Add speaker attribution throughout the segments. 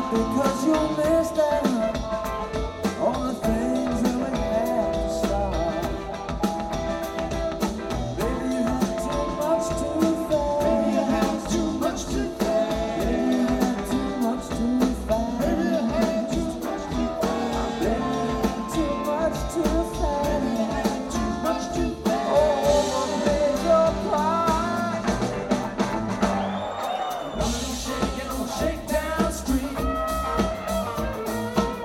Speaker 1: because you missed out on the things that we had to start. Baby, you had too much too fast. Baby, you had too much too fast. Baby, you had too much too fast. Baby, you had too much too fast. Baby, you had too much too fast. Baby, you had too much too fast. Oh, what made your cry? Running, shaking on Shakedown Street.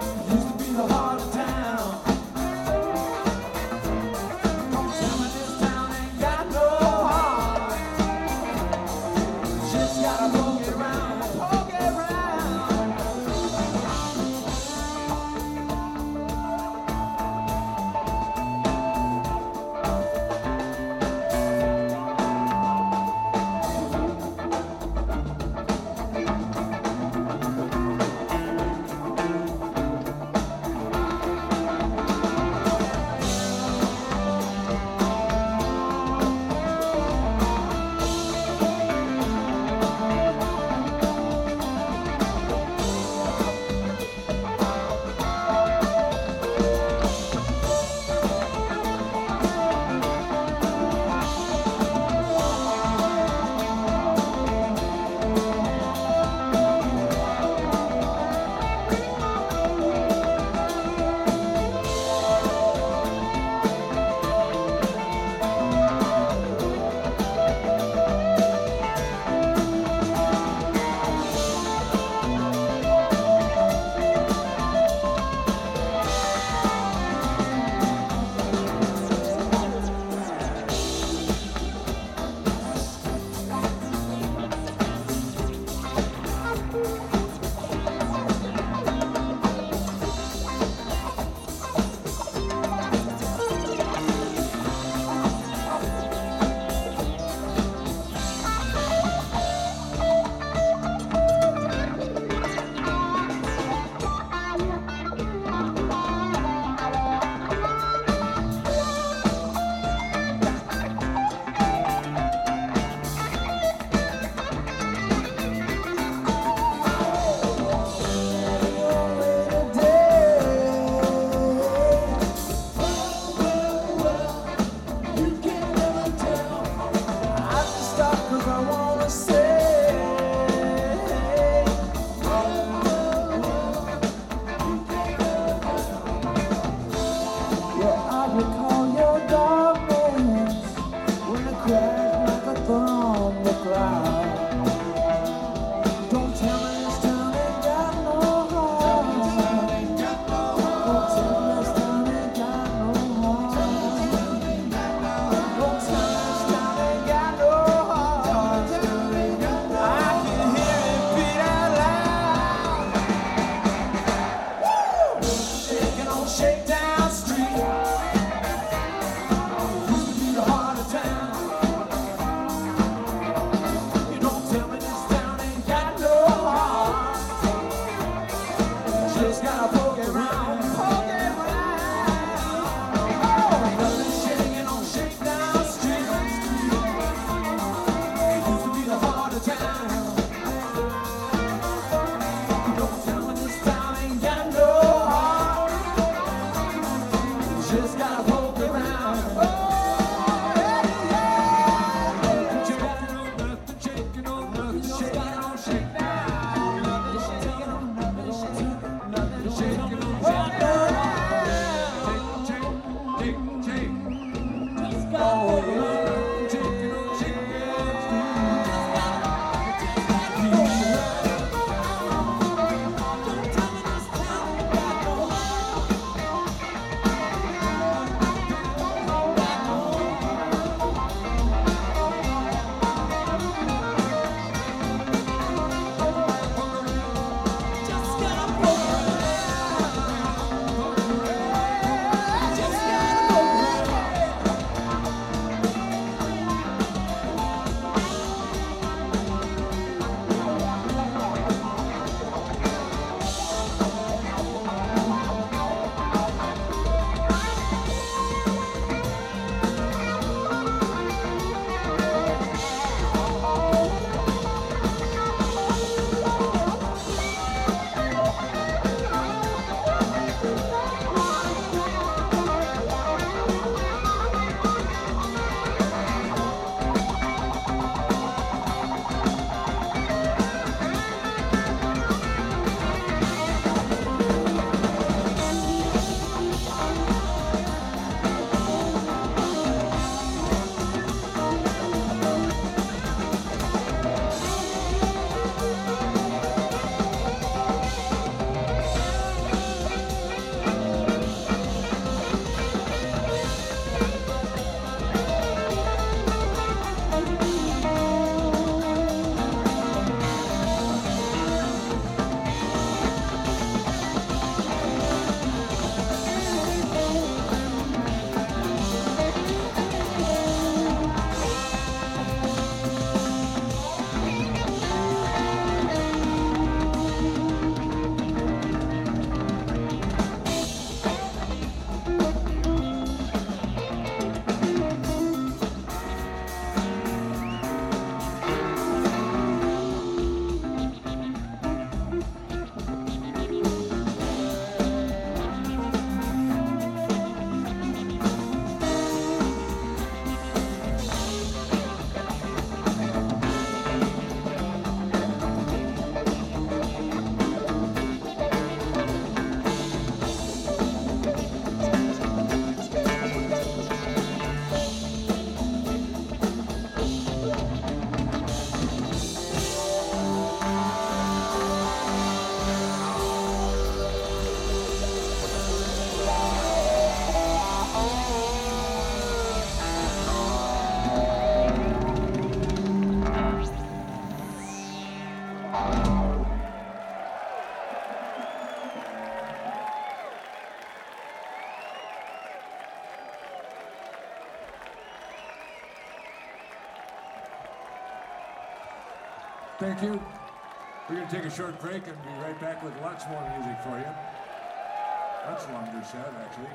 Speaker 2: Thank you. We're going to take a short break and be right back with lots more music for you. Much longer set, actually.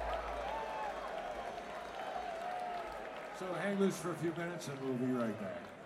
Speaker 2: So hang loose for a few minutes and we'll be right back.